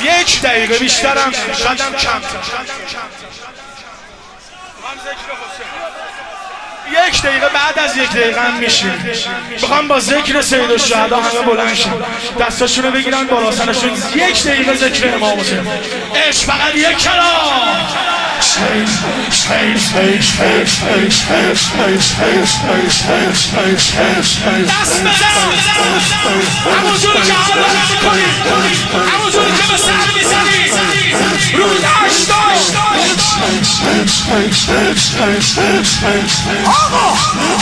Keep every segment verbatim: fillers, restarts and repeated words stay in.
یک دقیقه بیشترم شدم کم. یک دقیقه بعد از یک دقیقه هم میشیم. میخوام با ذکر سید الشهدا همه بلند شن، دستاشونو بگیرن بالا سرشون، یک دقیقه ذکر امام حسین. عشق فقط یک کلام. دست بزن همونجوری که حالا میکنی، همونجوری که به سر میزنی روی هشتاش. آقا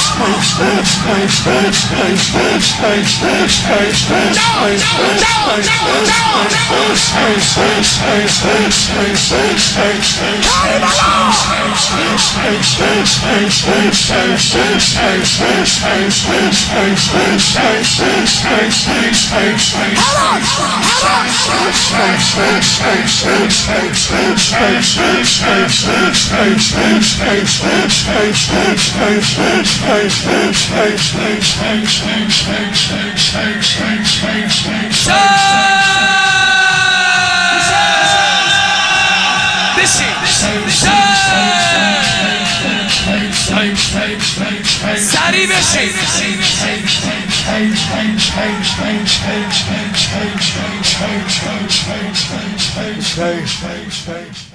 سری بشین.